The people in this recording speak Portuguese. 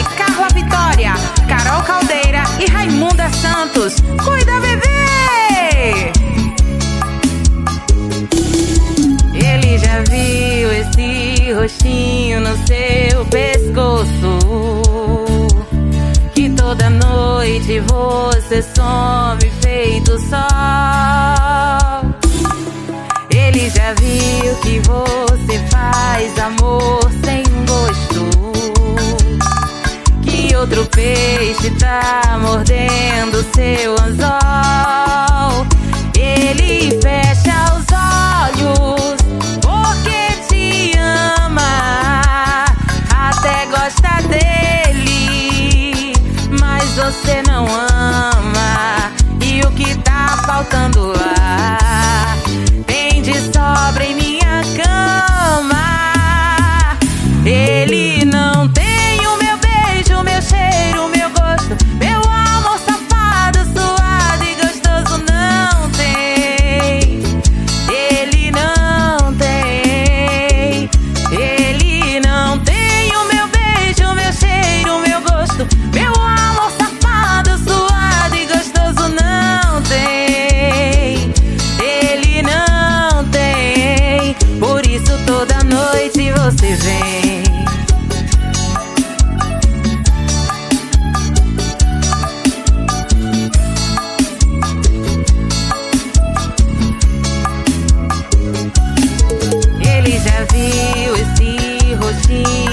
Carla Vitória, Carol Caldeira e Raimunda Santos. Cuida, bebê! Ele já viu esse rostinho no seu pescoço, que toda noite você some feito sol. Ele já viu que você faz amor sem gosto, que outro peixe tá mordendo seu anzol. Ele fecha os olhos porque te ama, até gosta dele, mas você não ama. E o que tá faltando lá tem de sobra em minha cama. Ele não tem o meu beijo, meu cheiro, o meu gosto, meu amor safado, suado e gostoso. Não tem. Ele não tem. Ele não tem o meu beijo, meu cheiro, o meu gosto, meu amor safado, suado e gostoso. Não tem. Ele não tem. Por isso toda noite você vem. Ele já viu esse rostinho